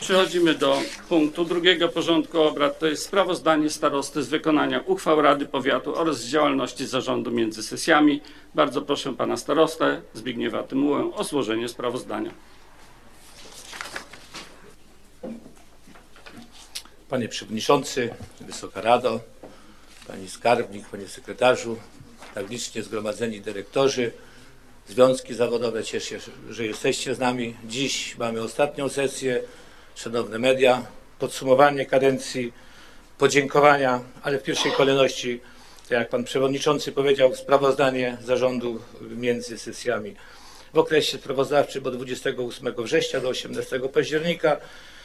Przechodzimy do punktu drugiego porządku obrad. To jest sprawozdanie starosty z wykonania uchwał Rady Powiatu oraz z działalności zarządu między sesjami. Bardzo proszę pana starostę Zbigniewa Tymułę o złożenie sprawozdania. Panie Przewodniczący, Wysoka Rado, Pani Skarbnik, Panie Sekretarzu, tak licznie zgromadzeni dyrektorzy, związki zawodowe, cieszę się, że jesteście z nami. Dziś mamy ostatnią sesję. Szanowne media, podsumowanie kadencji, podziękowania, ale w pierwszej kolejności, tak jak Pan Przewodniczący powiedział, sprawozdanie zarządu między sesjami. W okresie sprawozdawczym od 28 września do 18 października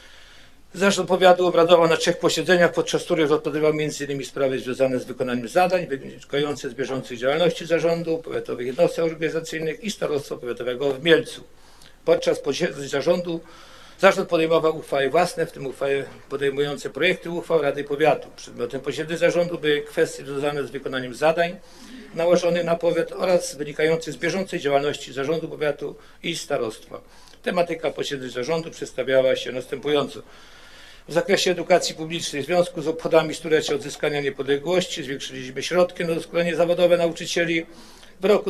Zarząd Powiatu obradował na 3 posiedzeniach, podczas których rozpatrywał m.in. sprawy związane z wykonaniem zadań wynikających z bieżącej działalności zarządu, powiatowych jednostek organizacyjnych i starostwa powiatowego w Mielcu. Podczas posiedzeń zarządu zarząd podejmował uchwały własne, w tym uchwały podejmujące projekty uchwał Rady Powiatu. Przedmiotem posiedzeń zarządu były kwestie związane z wykonaniem zadań nałożonych na powiat oraz wynikających z bieżącej działalności zarządu powiatu i starostwa. Tematyka posiedzeń zarządu przedstawiała się następująco. W zakresie edukacji publicznej w związku z obchodami stulecia odzyskania niepodległości zwiększyliśmy środki na doskonalenie zawodowe nauczycieli w roku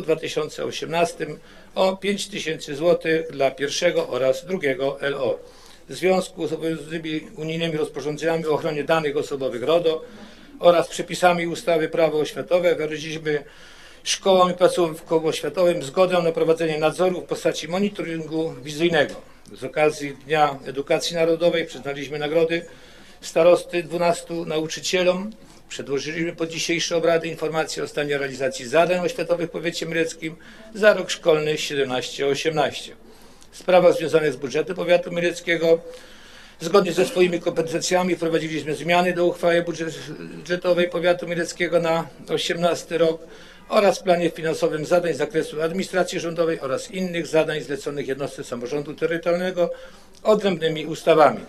2018 o 5 000 zł dla pierwszego oraz drugiego LO. W związku z obowiązującymi unijnymi rozporządzeniami o ochronie danych osobowych RODO oraz przepisami ustawy Prawo oświatowe wyraziliśmy szkołom i placówkom oświatowym zgodę na prowadzenie nadzoru w postaci monitoringu wizyjnego. Z okazji Dnia Edukacji Narodowej przyznaliśmy nagrody starosty 12 nauczycielom. Przedłożyliśmy pod dzisiejsze obrady informację o stanie realizacji zadań oświatowych w powiecie mieleckim za rok szkolny 17-18. W sprawach związanych z budżetem powiatu mieleckiego zgodnie ze swoimi kompetencjami wprowadziliśmy zmiany do uchwały budżetowej powiatu mieleckiego na 18 rok oraz w planie finansowym zadań z zakresu administracji rządowej oraz innych zadań zleconych jednostce samorządu terytorialnego odrębnymi ustawami.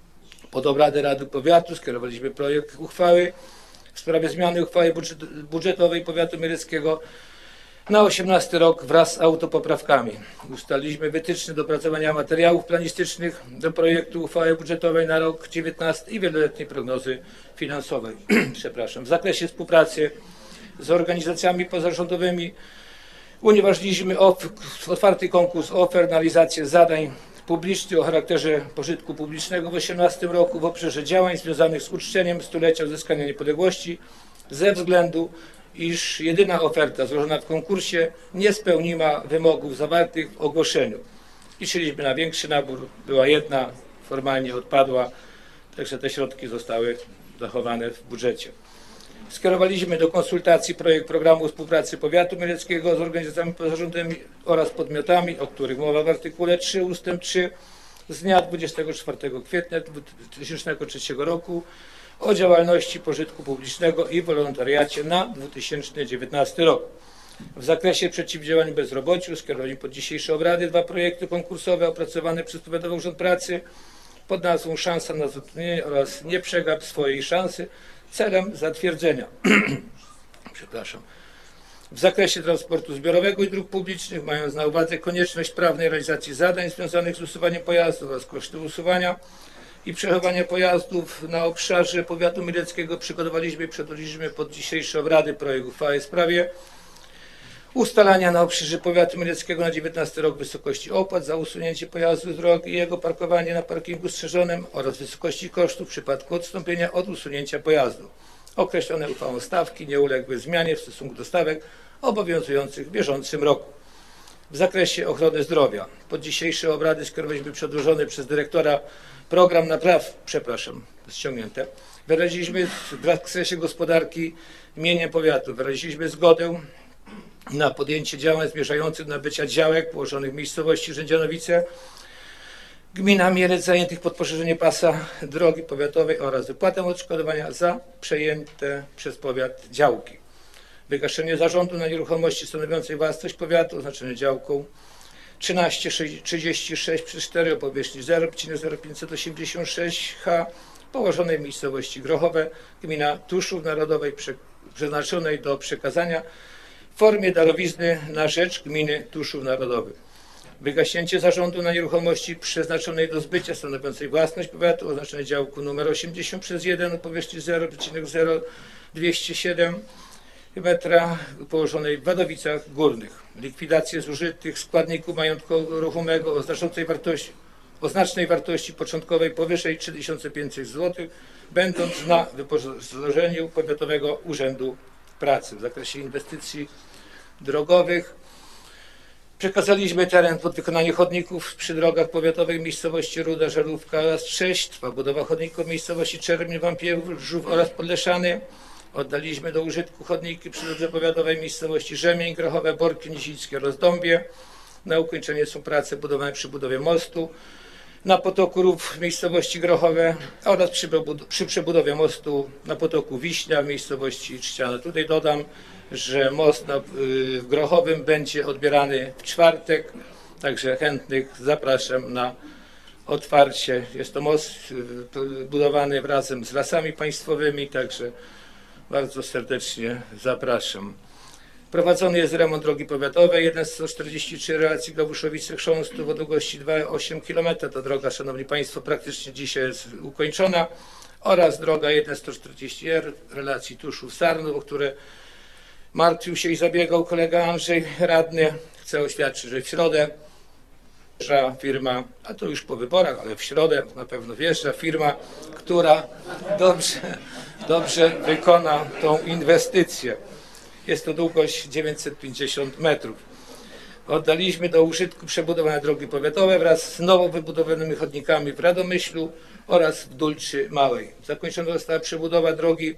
Pod obrady Rady Powiatu skierowaliśmy projekt uchwały w sprawie zmiany uchwały budżetowej powiatu mieleckiego na 18 rok wraz z autopoprawkami. Ustaliliśmy wytyczne do opracowania materiałów planistycznych do projektu uchwały budżetowej na rok 2019 i wieloletniej prognozy finansowej. W zakresie współpracy z organizacjami pozarządowymi unieważniliśmy otwarty konkurs ofert na realizację zadań publicznych o charakterze pożytku publicznego w 2018 roku w obszarze działań związanych z uczczeniem stulecia odzyskania niepodległości ze względu, iż jedyna oferta złożona w konkursie nie spełniła wymogów zawartych w ogłoszeniu. Liczyliśmy na większy nabór, była jedna, formalnie odpadła, także te środki zostały zachowane w budżecie. Skierowaliśmy do konsultacji projekt programu współpracy powiatu mieleckiego z organizacjami pozarządowymi oraz podmiotami, o których mowa w artykule 3 ust. 3 z dnia 24 kwietnia 2003 roku o działalności pożytku publicznego i wolontariacie na 2019 rok. W zakresie przeciwdziałania bezrobociu skierowaliśmy pod dzisiejsze obrady 2 projekty konkursowe opracowane przez Powiatowy Urząd Pracy pod nazwą Szansa na zatrudnienie oraz Nie przegap swojej szansy celem zatwierdzenia. W zakresie transportu zbiorowego i dróg publicznych, mając na uwadze konieczność prawnej realizacji zadań związanych z usuwaniem pojazdów oraz koszty usuwania i przechowywania pojazdów na obszarze powiatu mieleckiego, przygotowaliśmy i przedłożyliśmy pod dzisiejsze obrady projekt uchwały w sprawie ustalania na obszarze powiatu mieleckiego na 19 rok wysokości opłat za usunięcie pojazdu z drogi i jego parkowanie na parkingu strzeżonym oraz wysokości kosztów w przypadku odstąpienia od usunięcia pojazdu. Określone uchwałą stawki nie uległy zmianie w stosunku do stawek obowiązujących w bieżącym roku. W zakresie ochrony zdrowia pod dzisiejsze obrady skierowaliśmy przedłożony przez dyrektora program napraw, wyraziliśmy w zakresie gospodarki mieniem powiatu, wyraziliśmy zgodę na podjęcie działań zmierzających do nabycia działek położonych w miejscowości Rzędzianowice, gmina Mielec zajętych pod poszerzenie pasa drogi powiatowej oraz wypłatę odszkodowania za przejęte przez powiat działki. Wygaszenie zarządu na nieruchomości stanowiącej własność powiatu oznaczone działką 1336/4 o powierzchni 0,0586 ha położonej w miejscowości Grochowe, gmina Tuszów Narodowej, przeznaczonej do przekazania w formie darowizny na rzecz gminy Tuszów Narodowych. wygaśnięcie zarządu na nieruchomości przeznaczonej do zbycia stanowiącej własność powiatu, oznaczone działku nr 80 przez 1 o powierzchni 0,0207 metra położonej w Wadowicach Górnych. Likwidację zużytych składników majątku ruchomego o znacznej wartości początkowej powyżej 3500 zł, będąc na wyposażeniu Powiatowego Urzędu Pracy. W zakresie inwestycji drogowych przekazaliśmy teren pod wykonanie chodników przy drogach powiatowych miejscowości Ruda, Żarówka oraz Trześć. Trwa budowa chodników w miejscowości Czermin, Wampierzów oraz Podleszany. Oddaliśmy do użytku chodniki przy drodze powiatowej miejscowości Rzemień, Grochowe, Borki, Nizińskie oraz Dąbie. Na ukończenie są prace budowane przy budowie mostu na potoku Rów w miejscowości Grochowe oraz przy przebudowie mostu na potoku Wiśnia w miejscowości Trzciana. Tutaj dodam, że most w Grochowym będzie odbierany w czwartek, także chętnych zapraszam na otwarcie. Jest to most budowany razem z Lasami Państwowymi, także bardzo serdecznie zapraszam. Prowadzony jest remont drogi powiatowej 1143 relacji Globuszowice-Chrząstów o długości 2,8 km. Ta droga, szanowni państwo, praktycznie dzisiaj jest ukończona, oraz droga 1140R relacji Tuszów-Sarnów, o które martwił się i zabiegał kolega Andrzej radny. Chcę oświadczyć, że w środę wjeżdża firma, a to już po wyborach, ale w środę na pewno wjeżdża firma, która dobrze wykona tą inwestycję. Jest to długość 950 metrów. Oddaliśmy do użytku przebudowane drogi powiatowe wraz z nowo wybudowanymi chodnikami w Radomyślu oraz w Dulczy Małej. Zakończona została przebudowa drogi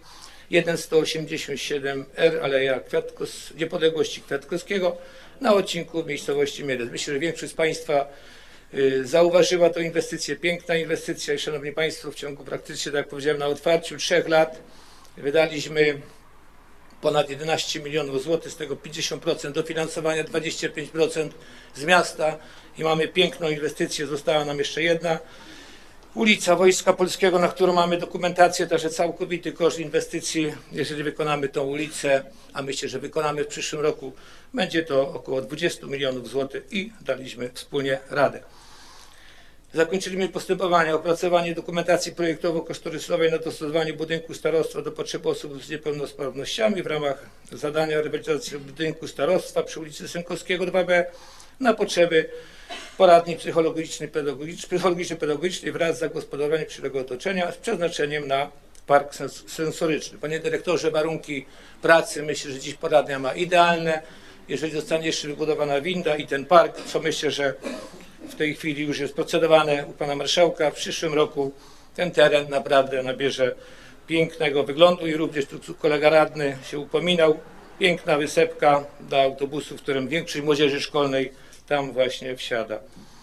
1187R Aleja Niepodległości Kwiatkowskiego na odcinku w miejscowości Mielec. Myślę, że większość z państwa zauważyła tę inwestycję. Piękna inwestycja i szanowni państwo, w ciągu praktycznie, tak jak powiedziałem, na otwarciu 3 lat wydaliśmy ponad 11 milionów złotych, z tego 50% dofinansowania, 25% z miasta i mamy piękną inwestycję. Została nam jeszcze jedna ulica Wojska Polskiego, na którą mamy dokumentację, także całkowity koszt inwestycji. Jeżeli wykonamy tą ulicę, a myślę, że wykonamy w przyszłym roku, będzie to około 20 milionów złotych i daliśmy wspólnie radę. Zakończyliśmy postępowania, opracowanie dokumentacji projektowo-kosztorysowej na dostosowanie budynku starostwa do potrzeb osób z niepełnosprawnościami w ramach zadania rewitalizacji budynku starostwa przy ulicy Sękowskiego 2B na potrzeby poradni psychologiczno-pedagogicznej wraz z zagospodarowaniem przyszłego otoczenia z przeznaczeniem na park sensoryczny. Panie dyrektorze, warunki pracy, myślę, że dziś poradnia ma idealne. Jeżeli zostanie jeszcze wybudowana winda i ten park, co myślę, że w tej chwili już jest procedowane u pana marszałka, w przyszłym roku ten teren naprawdę nabierze pięknego wyglądu i również tu kolega radny się upominał. Piękna wysepka dla autobusów, w którym większość młodzieży szkolnej tam właśnie wsiada.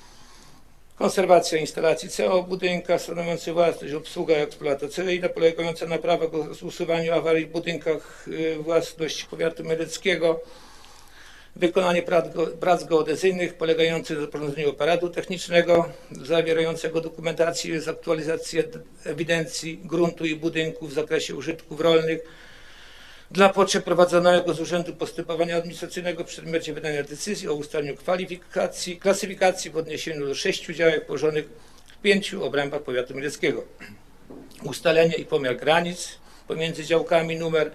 Konserwacja instalacji CO w budynkach stanowiących własność, obsługa eksploatacyjna polegająca na prawach o usuwaniu awarii w budynkach własności powiatu mieleckiego. Wykonanie prac geodezyjnych polegających na prowadzeniu aparatu technicznego zawierającego dokumentację z aktualizacji ewidencji gruntu i budynków w zakresie użytków rolnych dla potrzeb prowadzonego z Urzędu Postępowania Administracyjnego w przedmiocie wydania decyzji o ustaleniu klasyfikacji w odniesieniu do 6 działek położonych w 5 obrębach powiatu mieleckiego. Ustalenie i pomiar granic pomiędzy działkami numer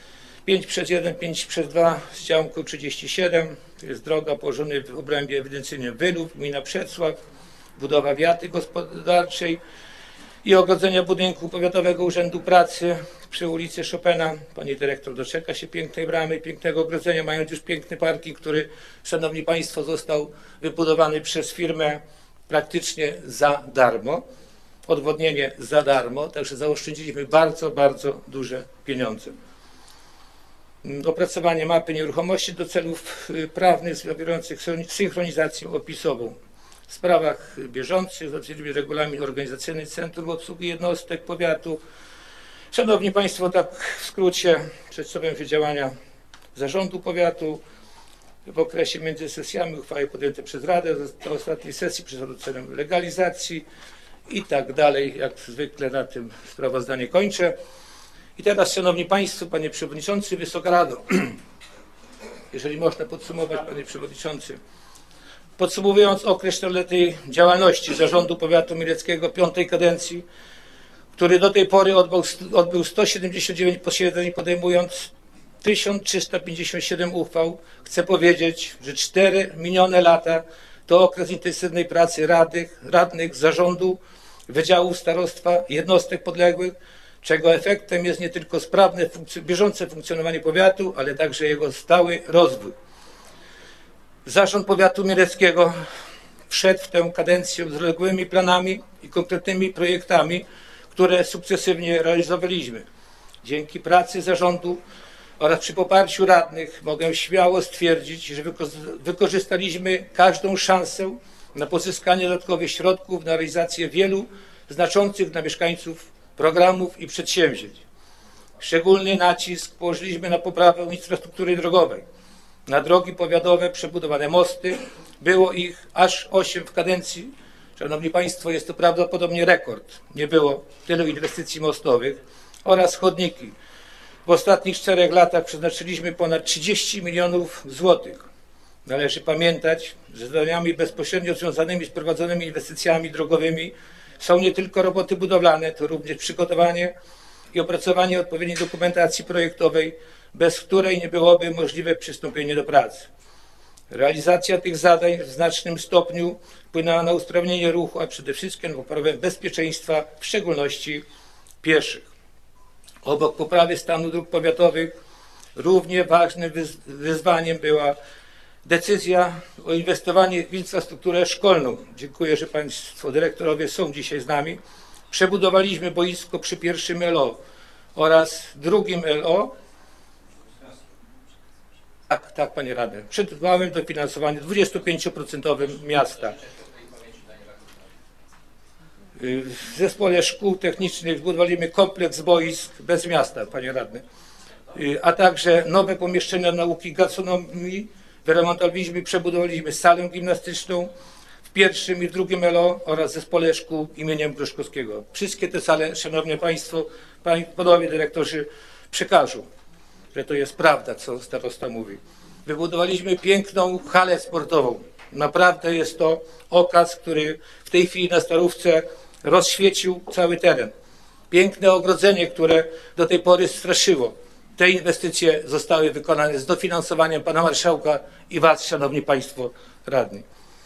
5/1, 5/2 z działką 37, to jest droga położona w obrębie ewidencyjnym Wylów, gmina Przecław, budowa wiaty gospodarczej i ogrodzenia budynku Powiatowego Urzędu Pracy przy ulicy Chopina. Pani dyrektor doczeka się pięknej bramy, pięknego ogrodzenia, mając już piękny parking, który, szanowni państwo, został wybudowany przez firmę praktycznie za darmo. Odwodnienie za darmo, także zaoszczędziliśmy bardzo duże pieniądze. Opracowanie mapy nieruchomości do celów prawnych zawierających synchronizację opisową. W sprawach bieżących zatwierdziliśmy regulamin organizacyjny Centrum Obsługi Jednostek Powiatu. Szanowni państwo, tak w skrócie przedstawiam się działania zarządu powiatu w okresie między sesjami, uchwały podjęte przez Radę do ostatniej sesji przyszedł celem legalizacji i tak dalej. Jak zwykle na tym sprawozdanie kończę. I teraz, szanowni państwo, panie przewodniczący, Wysoka Rado, jeżeli można podsumować, panie przewodniczący, Podsumowując okres 4-letniej działalności Zarządu Powiatu Mieleckiego 5. kadencji, który do tej pory odbył 179 posiedzeń, podejmując 1357 uchwał, chcę powiedzieć, że 4 minione lata to okres intensywnej pracy radnych, zarządu, wydziałów starostwa, jednostek podległych, czego efektem jest nie tylko sprawne, bieżące funkcjonowanie powiatu, ale także jego stały rozwój. Zarząd Powiatu Mieleckiego wszedł w tę kadencję z rozległymi planami i konkretnymi projektami, które sukcesywnie realizowaliśmy. Dzięki pracy zarządu oraz przy poparciu radnych mogę śmiało stwierdzić, że wykorzystaliśmy każdą szansę na pozyskanie dodatkowych środków na realizację wielu znaczących dla mieszkańców programów i przedsięwzięć. Szczególny nacisk położyliśmy na poprawę infrastruktury drogowej, na drogi powiatowe, przebudowane mosty. Było ich aż 8 w kadencji. Szanowni Państwo, jest to prawdopodobnie rekord. Nie było tylu inwestycji mostowych oraz chodniki. W ostatnich 4 latach przeznaczyliśmy ponad 30 milionów złotych. Należy pamiętać, że zadaniami bezpośrednio związanymi z prowadzonymi inwestycjami drogowymi są nie tylko roboty budowlane, to również przygotowanie i opracowanie odpowiedniej dokumentacji projektowej, bez której nie byłoby możliwe przystąpienie do pracy. Realizacja tych zadań w znacznym stopniu wpłynęła na usprawnienie ruchu, a przede wszystkim na poprawę bezpieczeństwa, w szczególności pieszych. Obok poprawy stanu dróg powiatowych równie ważnym wyzwaniem była decyzja o inwestowaniu w infrastrukturę szkolną. Dziękuję, że Państwo dyrektorowie są dzisiaj z nami. Przebudowaliśmy boisko przy 1. LO oraz 2. LO. Tak, Panie Radny. Przed małym dofinansowaniem 25% miasta. W zespole szkół technicznych zbudowaliśmy kompleks boisk bez miasta, Panie Radny. A także nowe pomieszczenia nauki gastronomii. Wyremontowaliśmy i przebudowaliśmy salę gimnastyczną w 1. i 2. LO oraz zespole szkół imieniem Gruszkowskiego. Wszystkie te sale, Szanowni Państwo, Panowie Dyrektorzy, przekażą, że to jest prawda, co starosta mówi. Wybudowaliśmy piękną halę sportową. Naprawdę jest to okaz, który w tej chwili na Starówce rozświecił cały teren. Piękne ogrodzenie, które do tej pory straszyło. Te inwestycje zostały wykonane z dofinansowaniem Pana Marszałka i Was, Szanowni Państwo Radni.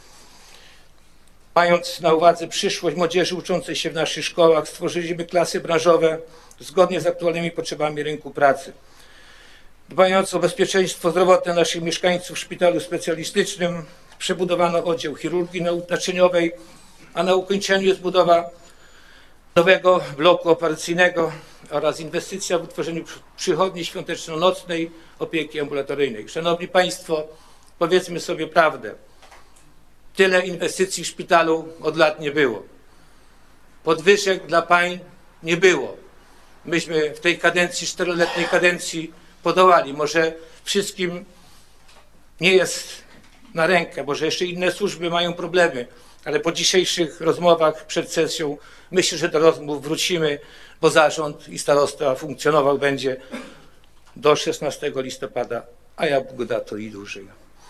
Mając na uwadze przyszłość młodzieży uczącej się w naszych szkołach, stworzyliśmy klasy branżowe zgodnie z aktualnymi potrzebami rynku pracy. Dbając o bezpieczeństwo zdrowotne naszych mieszkańców w szpitalu specjalistycznym, przebudowano oddział chirurgii naczyniowej, a na ukończeniu jest budowa nowego bloku operacyjnego oraz inwestycja w utworzeniu przychodni świąteczno-nocnej opieki ambulatoryjnej. Szanowni Państwo, powiedzmy sobie prawdę. Tyle inwestycji w szpitalu od lat nie było. Podwyżek dla pań nie było. Myśmy w tej kadencji, 4-letniej kadencji podołali. Może wszystkim nie jest na rękę, może jeszcze inne służby mają problemy, ale po dzisiejszych rozmowach przed sesją myślę, że do rozmów wrócimy, bo zarząd i starosta funkcjonował będzie do 16 listopada, a jak Bóg da, to i dłużej.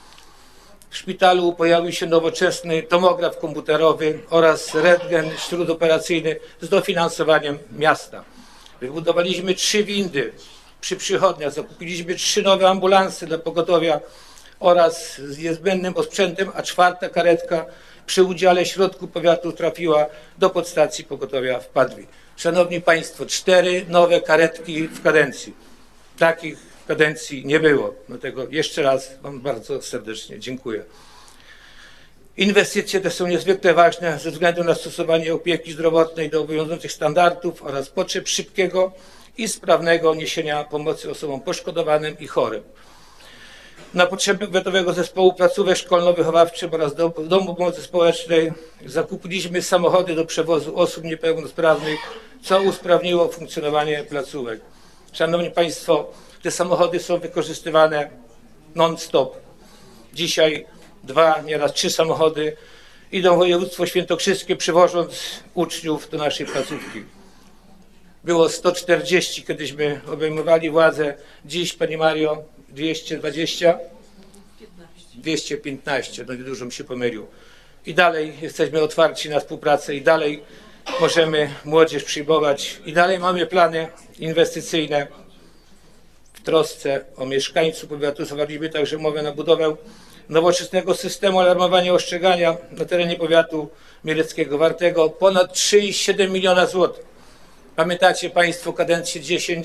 W szpitalu pojawił się nowoczesny tomograf komputerowy oraz rentgen śródoperacyjny z dofinansowaniem miasta. Wybudowaliśmy 3 windy przy przychodniach, zakupiliśmy 3 nowe ambulanse dla pogotowia oraz z niezbędnym osprzętem, a 4. karetka przy udziale środków powiatu trafiła do podstacji pogotowia w Padwi. Szanowni Państwo, 4 nowe karetki w kadencji. Takich kadencji nie było. Dlatego jeszcze raz Wam bardzo serdecznie dziękuję. Inwestycje te są niezwykle ważne ze względu na stosowanie opieki zdrowotnej do obowiązujących standardów oraz potrzeb szybkiego i sprawnego niesienia pomocy osobom poszkodowanym i chorym. Na potrzeby Powiatowego Zespołu Placówek Szkolno-Wychowawczych oraz Domu Pomocy Społecznej zakupiliśmy samochody do przewozu osób niepełnosprawnych, co usprawniło funkcjonowanie placówek. Szanowni Państwo, te samochody są wykorzystywane non-stop. Dzisiaj 2, nieraz 3 samochody idą w województwo świętokrzyskie, przywożąc uczniów do naszej placówki. Było 140, kiedyśmy obejmowali władzę. Dziś, Pani Mario, 220? 215, no niedużo mi się pomylił. I dalej jesteśmy otwarci na współpracę i dalej możemy młodzież przyjmować i dalej mamy plany inwestycyjne. W trosce o mieszkańców powiatu zawarliśmy także umowę na budowę nowoczesnego systemu alarmowania i ostrzegania na terenie powiatu mieleckiego wartego ponad 3,7 miliona złotych. Pamiętacie Państwo kadencję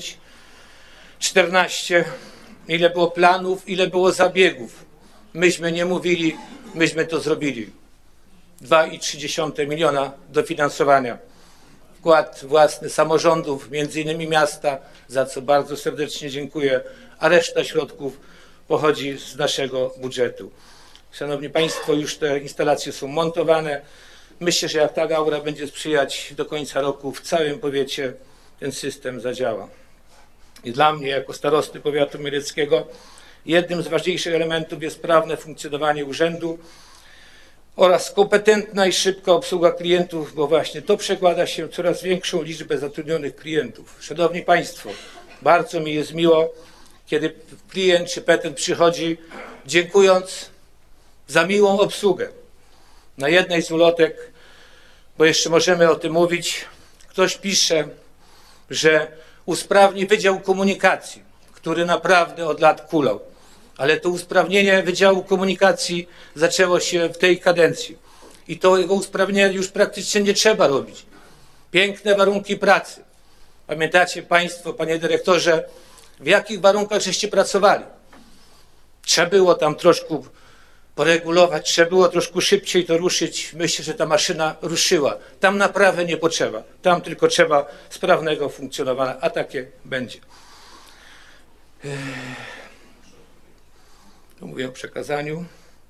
10-14, ile było planów, ile było zabiegów. Myśmy nie mówili, myśmy to zrobili. 2,3 miliona dofinansowania. Wkład własny samorządów, między innymi miasta, za co bardzo serdecznie dziękuję, a reszta środków pochodzi z naszego budżetu. Szanowni Państwo, już te instalacje są montowane. Myślę, że jak ta aura będzie sprzyjać, do końca roku w całym powiecie ten system zadziała. I dla mnie, jako starosty powiatu mieleckiego, jednym z ważniejszych elementów jest sprawne funkcjonowanie urzędu oraz kompetentna i szybka obsługa klientów, bo właśnie to przekłada się w coraz większą liczbę zatrudnionych klientów. Szanowni Państwo, bardzo mi jest miło, kiedy klient czy petent przychodzi, dziękując za miłą obsługę. Na jednej z ulotek, bo jeszcze możemy o tym mówić, ktoś pisze, że usprawni Wydział Komunikacji, który naprawdę od lat kulał. Ale to usprawnienie Wydziału Komunikacji zaczęło się w tej kadencji. I to jego usprawnienie już praktycznie nie trzeba robić. Piękne warunki pracy. Pamiętacie Państwo, Panie Dyrektorze, w jakich warunkach żeście pracowali? Trzeba było tam troszkę poregulować, trzeba było troszkę szybciej to ruszyć. Myślę, że ta maszyna ruszyła. Tam naprawy nie potrzeba. Tam tylko trzeba sprawnego funkcjonowania, a takie będzie. Mówię o przekazaniu.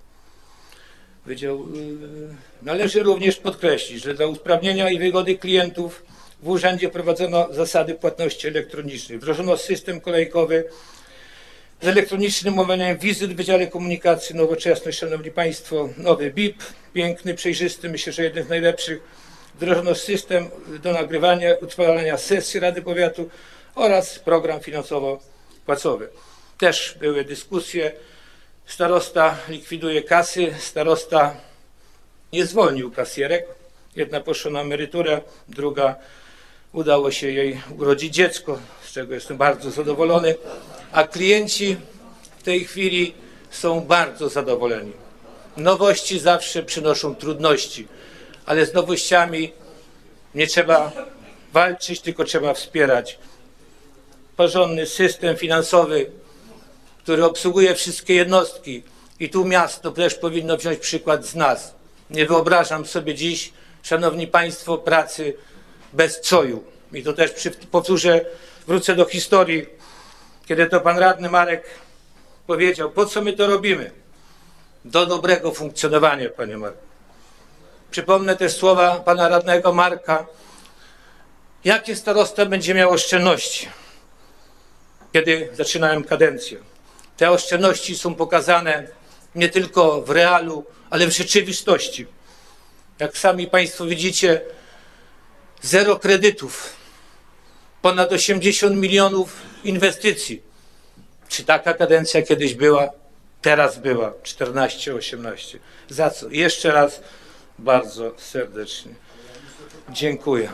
Należy również podkreślić, że dla usprawnienia i wygody klientów w urzędzie wprowadzono zasady płatności elektronicznej. Wdrożono system kolejkowy z elektronicznym omawianiem wizyt w Wydziale Komunikacji, nowoczesność, Szanowni Państwo, nowy BIP, piękny, przejrzysty, myślę, że jeden z najlepszych. Wdrożono system do nagrywania, utrwalania sesji Rady Powiatu oraz program finansowo-płacowy. Też były dyskusje. Starosta likwiduje kasy, starosta nie zwolnił kasjerek. Jedna poszła na emeryturę, druga udało się jej urodzić dziecko, z czego jestem bardzo zadowolony, a klienci w tej chwili są bardzo zadowoleni. Nowości zawsze przynoszą trudności, ale z nowościami nie trzeba walczyć, tylko trzeba wspierać. Porządny system finansowy, który obsługuje wszystkie jednostki i tu miasto też powinno wziąć przykład z nas. Nie wyobrażam sobie dziś, Szanowni Państwo, pracy bez COJ-u. I to też powtórzę, wrócę do historii, kiedy to pan radny Marek powiedział, po co my to robimy? Do dobrego funkcjonowania, panie Marku. Przypomnę też słowa pana radnego Marka, jakie starosta będzie miał oszczędności, kiedy zaczynałem kadencję. Te oszczędności są pokazane nie tylko w realu, ale w rzeczywistości. Jak sami Państwo widzicie, 0 kredytów, ponad 80 milionów inwestycji. Czy taka kadencja kiedyś była? Teraz była, 14-18. Za co? Jeszcze raz bardzo serdecznie dziękuję.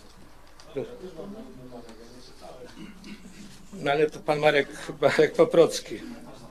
No ale to pan Marek Paprocki.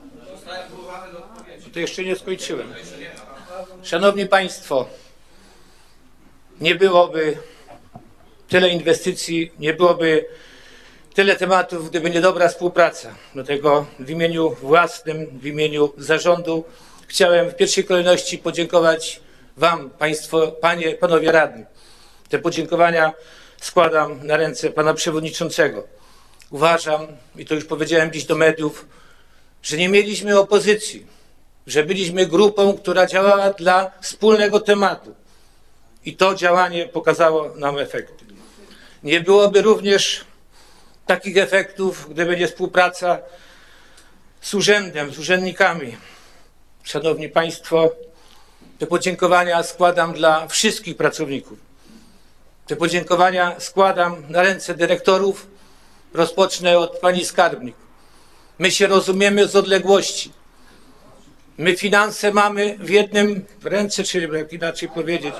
To jeszcze nie skończyłem. Szanowni Państwo, nie byłoby tyle inwestycji, nie byłoby tyle tematów, gdyby nie dobra współpraca. Dlatego w imieniu własnym, w imieniu zarządu chciałem w pierwszej kolejności podziękować Wam, Państwo, Panowie Radni. Te podziękowania składam na ręce Pana Przewodniczącego. Uważam, i to już powiedziałem dziś do mediów, że nie mieliśmy opozycji, że byliśmy grupą, która działała dla wspólnego tematu. I to działanie pokazało nam efekty. Nie byłoby również takich efektów, gdyby nie współpraca z urzędem, z urzędnikami. Szanowni Państwo, te podziękowania składam dla wszystkich pracowników. Te podziękowania składam na ręce dyrektorów. Rozpocznę od pani skarbnik. My się rozumiemy z odległości. My finanse mamy w jednym ręce, czyli jak inaczej powiedzieć,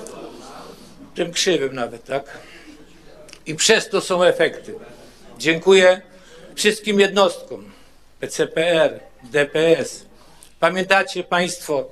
tym krzywym nawet, tak? I przez to są efekty. Dziękuję wszystkim jednostkom, PCPR, DPS. Pamiętacie Państwo,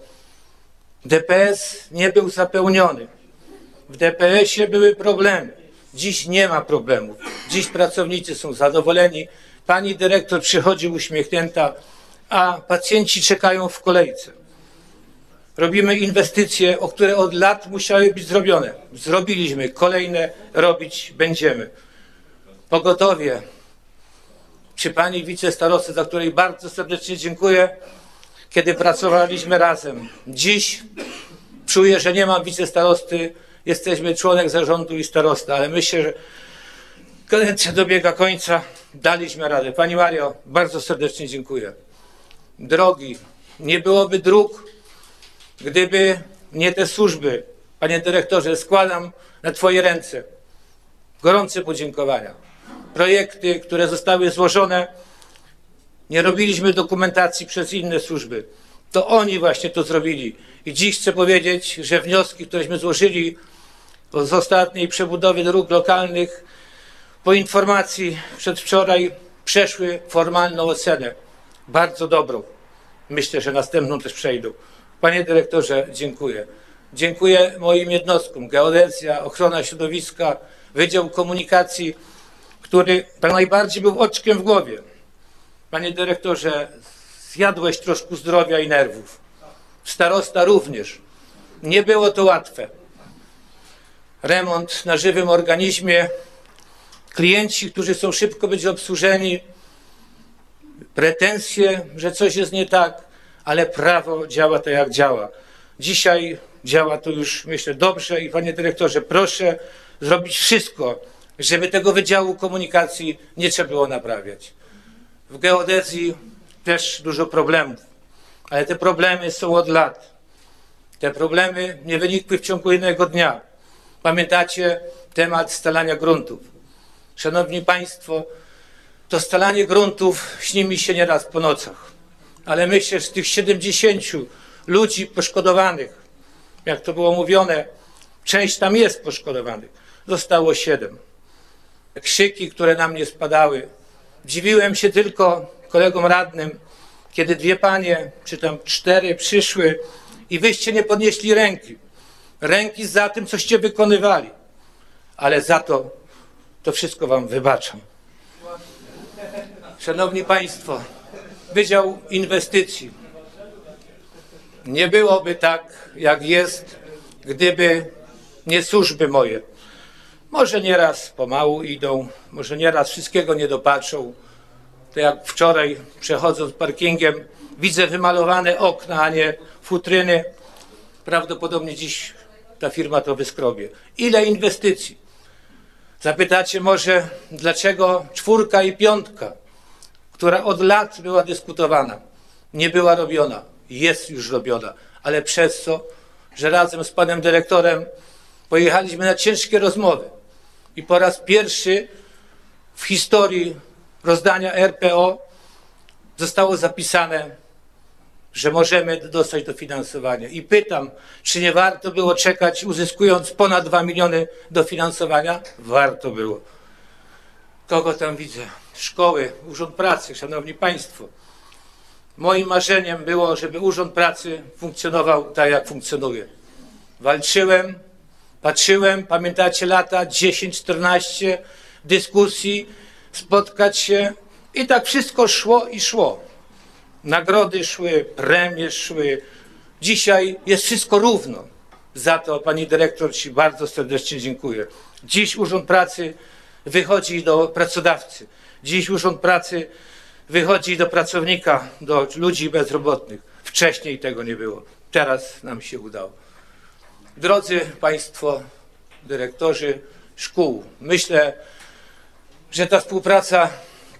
DPS nie był zapełniony. W DPS-ie były problemy. Dziś nie ma problemów. Dziś pracownicy są zadowoleni. Pani dyrektor przychodzi uśmiechnięta, a pacjenci czekają w kolejce. Robimy inwestycje, o które od lat musiały być zrobione. Zrobiliśmy, kolejne robić będziemy. Pogotowie przy pani wicestarostce, za której bardzo serdecznie dziękuję, kiedy pracowaliśmy razem. Dziś czuję, że nie mam wicestarosty, jesteśmy członek zarządu i starosta, ale myślę, że kadencja dobiega końca, daliśmy radę. Pani Mario, bardzo serdecznie dziękuję. Drogi, nie byłoby dróg, gdyby nie te służby. Panie dyrektorze, składam na Twoje ręce gorące podziękowania. Projekty, które zostały złożone, nie robiliśmy dokumentacji przez inne służby. To oni właśnie to zrobili. I dziś chcę powiedzieć, że wnioski, któreśmy złożyli z ostatniej przebudowy dróg lokalnych, po informacji przedwczoraj przeszły formalną ocenę. Bardzo dobrą. Myślę, że następną też przejdą. Panie dyrektorze, dziękuję. Dziękuję moim jednostkom. Geodezja, ochrona środowiska, Wydział Komunikacji, który tak najbardziej był oczkiem w głowie. Panie dyrektorze, zjadłeś troszkę zdrowia i nerwów. Starosta również. Nie było to łatwe. Remont na żywym organizmie, klienci, którzy chcą szybko być obsłużeni, pretensje, że coś jest nie tak, ale prawo działa tak, jak działa. Dzisiaj działa to już, myślę, dobrze i panie dyrektorze, proszę zrobić wszystko, żeby tego Wydziału Komunikacji nie trzeba było naprawiać. W geodezji też dużo problemów, ale te problemy są od lat. Te problemy nie wynikły w ciągu jednego dnia. Pamiętacie temat scalania gruntów. Szanowni Państwo, to scalanie gruntów śni mi się nieraz po nocach. Ale myślę, że z tych 70 ludzi poszkodowanych, jak to było mówione, część tam jest poszkodowanych, zostało 7. Krzyki, które na mnie spadały. Dziwiłem się tylko kolegom radnym, kiedy 2 panie, czy tam 4 przyszły i wyście nie podnieśli ręki. Ręki za tym, coście wykonywali. Ale za to wszystko wam wybaczam. Szanowni Państwo, Wydział Inwestycji. Nie byłoby tak, jak jest, gdyby nie służby moje. Może nieraz pomału idą, może nieraz wszystkiego nie dopatrzą. To jak wczoraj, przechodząc parkingiem, widzę wymalowane okna, a nie futryny. Prawdopodobnie dziś ta firma to wyskrobie. Ile inwestycji? Zapytacie może, dlaczego 4 i 5, która od lat była dyskutowana, nie była robiona. Jest już robiona, ale przez co, że razem z panem dyrektorem pojechaliśmy na ciężkie rozmowy i po raz pierwszy w historii rozdania RPO zostało zapisane, że możemy dostać dofinansowanie. I pytam, czy nie warto było czekać, uzyskując ponad 2 miliony dofinansowania? Warto było. Kogo tam widzę? Szkoły, Urząd Pracy, szanowni Państwo. Moim marzeniem było, żeby Urząd Pracy funkcjonował tak, jak funkcjonuje. Walczyłem, patrzyłem, pamiętacie lata 10-14 dyskusji, spotkać się i tak wszystko szło i szło. Nagrody szły, premie szły. Dzisiaj jest wszystko równo. Za to pani dyrektor Ci bardzo serdecznie dziękuję. Dziś Urząd Pracy wychodzi do pracodawcy. Dziś Urząd Pracy wychodzi do pracownika, do ludzi bezrobotnych. Wcześniej tego nie było. Teraz nam się udało. Drodzy Państwo dyrektorzy szkół, myślę, że ta współpraca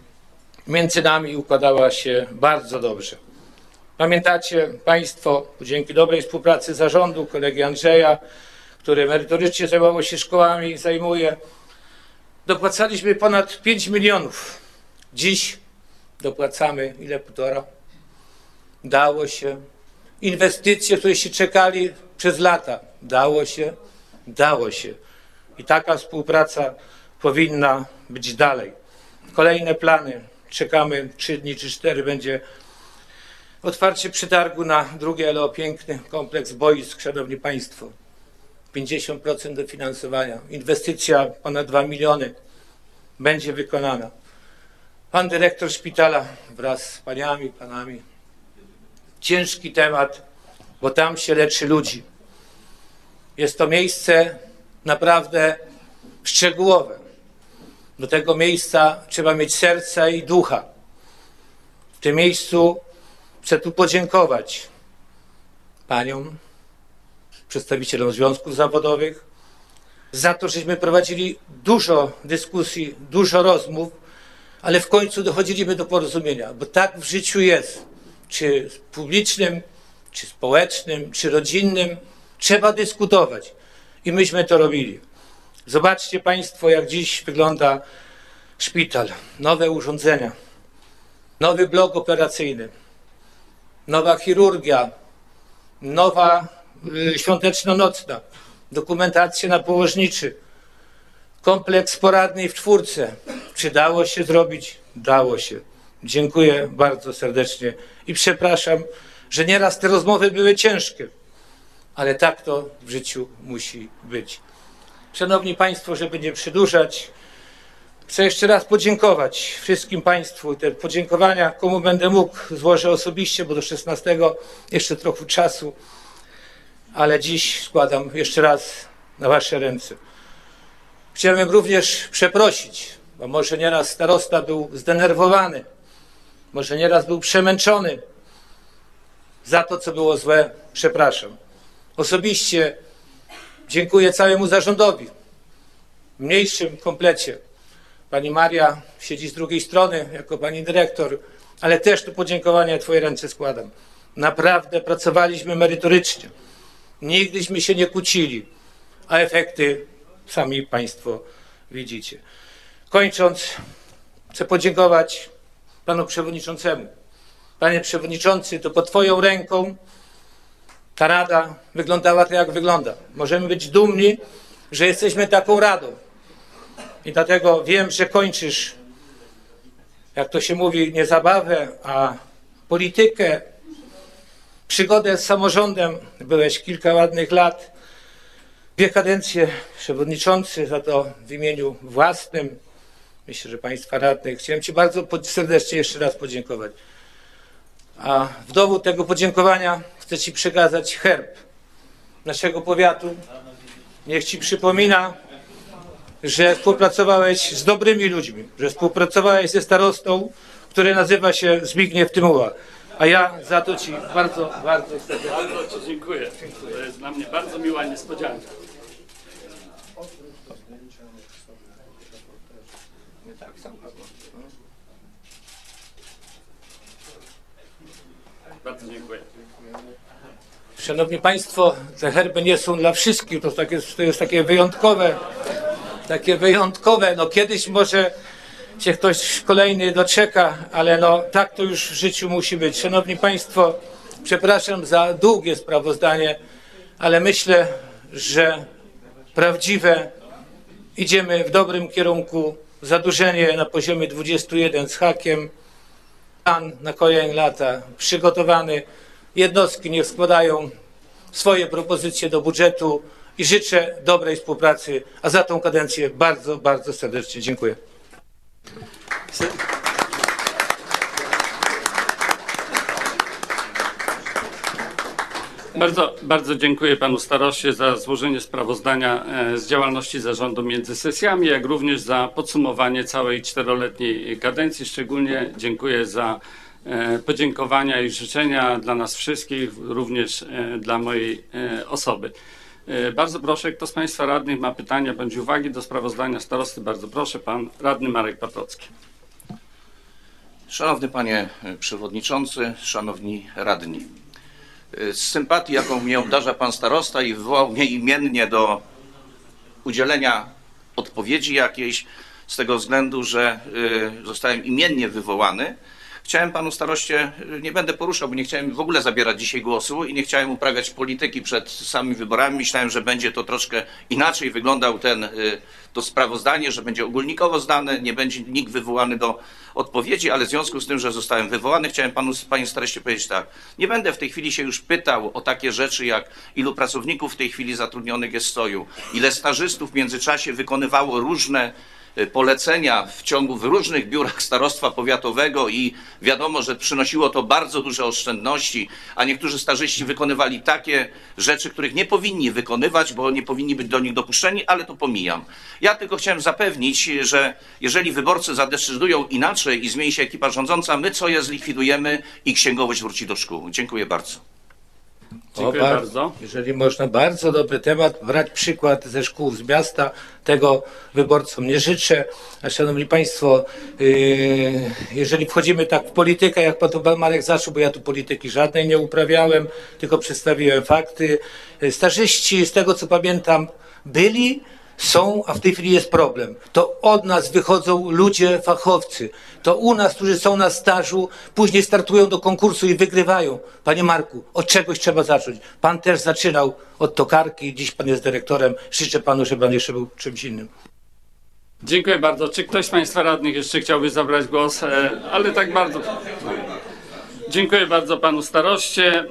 między nami układała się bardzo dobrze. Pamiętacie Państwo, dzięki dobrej współpracy zarządu, kolegi Andrzeja, który merytorycznie zajmował się szkołami, zajmuje, dopłacaliśmy ponad 5 milionów. Dziś dopłacamy ile? 1,5? Dało się. inwestycje, któreście czekali przez lata. Dało się, dało się. I taka współpraca powinna być dalej. Kolejne plany. Czekamy 3 dni czy 4 będzie otwarcie przetargu na drugie, ale piękny kompleks boisk, szanowni państwo. 50% dofinansowania. Inwestycja ponad 2 miliony będzie wykonana. Pan dyrektor szpitala wraz z paniami, panami. Ciężki temat, bo tam się leczy ludzi. Jest to miejsce naprawdę szczegółowe. Do tego miejsca trzeba mieć serca i ducha. W tym miejscu chcę tu podziękować paniom, przedstawicielom związków zawodowych za to, żeśmy prowadzili dużo dyskusji, dużo rozmów, ale w końcu dochodziliśmy do porozumienia, bo tak w życiu jest, czy publicznym, czy społecznym, czy rodzinnym, trzeba dyskutować i myśmy to robili. Zobaczcie państwo, jak dziś wygląda szpital, nowe urządzenia, nowy blok operacyjny, nowa chirurgia, nowa świąteczno-nocna, dokumentacja na położniczy, kompleks poradni w Czwórce. Czy dało się zrobić? Dało się. Dziękuję bardzo serdecznie i przepraszam, że nieraz te rozmowy były ciężkie, ale tak to w życiu musi być. Szanowni państwo, żeby nie przedłużać, chcę jeszcze raz podziękować wszystkim państwu. Te podziękowania, komu będę mógł, złożę osobiście, bo do 16 jeszcze trochę czasu, ale dziś składam jeszcze raz na wasze ręce. Chciałem również przeprosić, bo może nieraz starosta był zdenerwowany, może nieraz był przemęczony. Za to, co było złe, przepraszam. Osobiście dziękuję całemu zarządowi, w mniejszym komplecie. Pani Maria siedzi z drugiej strony, jako pani dyrektor, ale też to podziękowania w twoje ręce składam. Naprawdę pracowaliśmy merytorycznie. Nigdyśmy się nie kłócili, a efekty sami państwo widzicie. Kończąc, chcę podziękować panu przewodniczącemu. Panie przewodniczący, to pod twoją ręką ta rada wyglądała tak, jak wygląda. Możemy być dumni, że jesteśmy taką radą. I dlatego wiem, że kończysz, jak to się mówi, nie zabawę, a politykę, przygodę z samorządem. Byłeś kilka ładnych lat, 2 kadencje przewodniczący, za to w imieniu własnym, myślę, że państwa radnych, chciałem ci bardzo serdecznie jeszcze raz podziękować. A w dowód tego podziękowania chcę ci przekazać herb naszego powiatu. Niech ci przypomina, że współpracowałeś z dobrymi ludźmi, że współpracowałeś ze starostą, który nazywa się Zbigniew Tymuła. A ja za to ci bardzo, bardzo serdecznie. Bardzo ci dziękuję. To jest dla mnie bardzo miła niespodzianka. Bardzo dziękuję. Szanowni państwo, te herby nie są dla wszystkich, to jest takie wyjątkowe, no kiedyś może się ktoś kolejny doczeka, ale no tak to już w życiu musi być. Szanowni państwo, przepraszam za długie sprawozdanie, ale myślę, że prawdziwe, idziemy w dobrym kierunku, zadłużenie na poziomie 21 z hakiem, plan na kolejne lata przygotowany, jednostki niech składają swoje propozycje do budżetu i życzę dobrej współpracy, a za tą kadencję bardzo, bardzo serdecznie dziękuję. Bardzo dziękuję panu staroście za złożenie sprawozdania z działalności zarządu między sesjami, jak również za podsumowanie całej 4-letniej kadencji. Szczególnie dziękuję za podziękowania i życzenia dla nas wszystkich, również dla mojej osoby. Bardzo proszę, kto z państwa radnych ma pytania bądź uwagi do sprawozdania starosty, bardzo proszę, pan radny Marek Paprocki. Szanowny panie przewodniczący, szanowni radni. Z sympatii, jaką mnie obdarza pan starosta i wywołał mnie imiennie do udzielenia odpowiedzi jakiejś, z tego względu, że zostałem imiennie wywołany, Chciałem panu staroście, nie będę poruszał, bo nie chciałem w ogóle zabierać dzisiaj głosu i nie chciałem uprawiać polityki przed samymi wyborami. Myślałem, że będzie to troszkę inaczej wyglądał to sprawozdanie, że będzie ogólnikowo zdane, nie będzie nikt wywołany do odpowiedzi, ale w związku z tym, że zostałem wywołany, chciałem panie staroście powiedzieć tak. Nie będę w tej chwili się już pytał o takie rzeczy, jak ilu pracowników w tej chwili zatrudnionych jest w SOJ-u, ile stażystów w międzyczasie wykonywało różne polecenia w różnych biurach starostwa powiatowego i wiadomo, że przynosiło to bardzo duże oszczędności, a niektórzy stażyści wykonywali takie rzeczy, których nie powinni wykonywać, bo nie powinni być do nich dopuszczeni, ale to pomijam. Ja tylko chciałem zapewnić, że jeżeli wyborcy zadecydują inaczej i zmieni się ekipa rządząca, my co je zlikwidujemy i księgowość wróci do szkół. Dziękuję bardzo. Dziękuję bardzo. Jeżeli można, bardzo dobry temat, brać przykład ze szkół z miasta, tego wyborcom nie życzę. A szanowni państwo, jeżeli wchodzimy tak w politykę, jak pan Marek zaczął, bo ja tu polityki żadnej nie uprawiałem, tylko przedstawiłem fakty. Starzyści, z tego co pamiętam, byli, są, a w tej chwili jest problem. To od nas wychodzą ludzie, fachowcy. To u nas, którzy są na stażu, później startują do konkursu i wygrywają. Panie Marku, od czegoś trzeba zacząć. Pan też zaczynał od tokarki, dziś pan jest dyrektorem. Życzę panu, żeby pan jeszcze był czymś innym. Dziękuję bardzo. Czy ktoś z państwa radnych jeszcze chciałby zabrać głos? Ale tak bardzo. Dziękuję bardzo panu staroście.